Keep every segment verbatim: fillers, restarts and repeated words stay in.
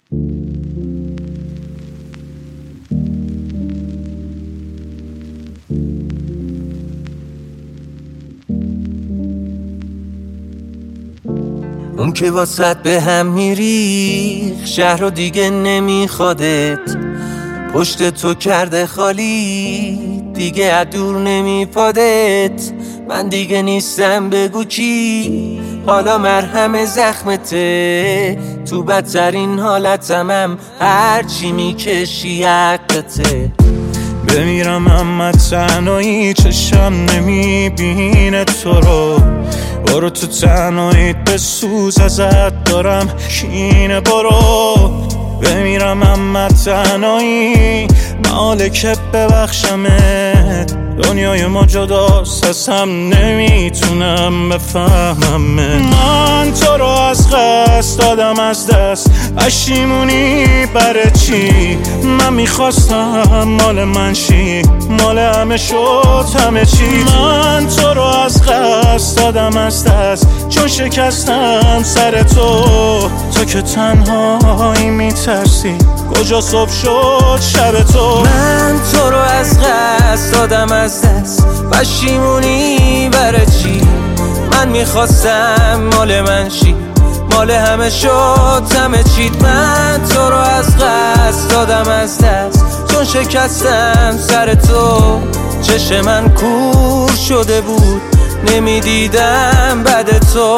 اون که واسط به هم میری شهر رو دیگه نمیخوادت، پشت تو کرده خالی دیگه ادور نمیپادت. من دیگه نیستم بگو کی، حالا مرهم زخمته، تو بدترین حالتم هم هرچی میکشی حقته. بمیرم اما تنهایی چشم نمیبینه تو رو، برو تو تنهاییت بسوز ازت دارم کینه. برو بمیرم اما تنهایی محاله که ببخشمت، دنیای ما جداست از هم نمیتونم بفهمم. من تو رو از قصد دادم از دست، پشیمونی برای چی؟ من میخواستم مال من شی، مال همه شد همه چی. من تو رو از قصد دادم از دست، چون شکستم سر تو. تو که تنهایی میترسی کجا صبح شد شب تو. من تو رو از قصد دادم از دست، پشیمونی برای چی؟ من میخواستم مال من شی، مال همه شد همه چیت. من تو رو از قصد دادم از دست، چون شکستم سر تو. چشم من کور شده بود نمیدیدم بعد تو.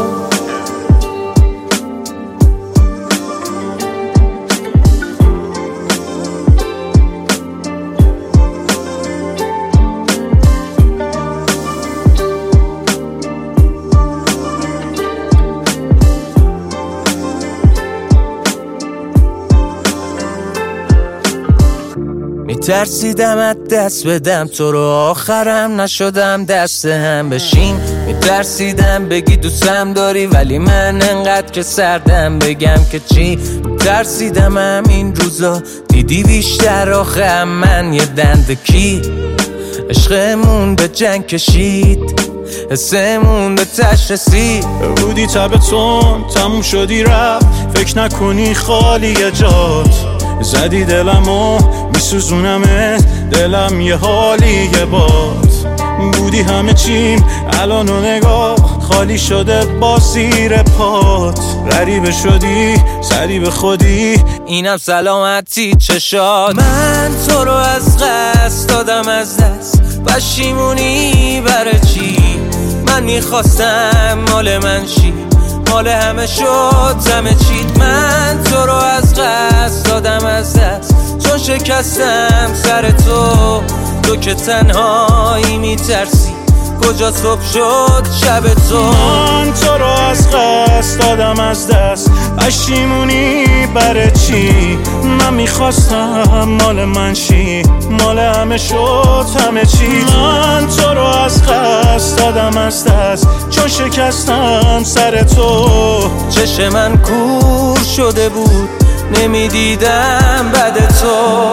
میترسیدم از دست بدم تو رو، آخرم نشدم دست هم بشیم. میترسیدم بگی دوستم داری ولی من انقدر که سردم بگم که چی. میترسیدم هم این روزا دیدی بیشتر آخه من یه دنده کی. عشقمون به جنگ کشید، حسمون به تش رسید. بودی تبتون تموم شدی رفت، فکر نکنی خالی جات. زدی دلمو میسوزونمت، دلم یه حالی یه باد. بودی همه چیم الان و نگاه خالی شده با زیر پات. غریبه شدی سری به خودی، اینم سلامتی چشات. من تو رو از قصد دادم از دست، پشیمونی برای چی؟ من میخواستم مال من شی، مال همه شد همه چیت. من تو رو از قصد دادم از دست، چون شکستم سر تو. تو که تنهایی میترسی کجا صبح شد شب تو. من تو رو از قصد دادم از دست، پشیمونی برای چی؟ من میخواستم مال من شی، مال همه شد همه چی. من تو رو از قصد دادم از دست، چون شکستم سر تو. چشم من کور شده بود نمیدیدم بعد تو.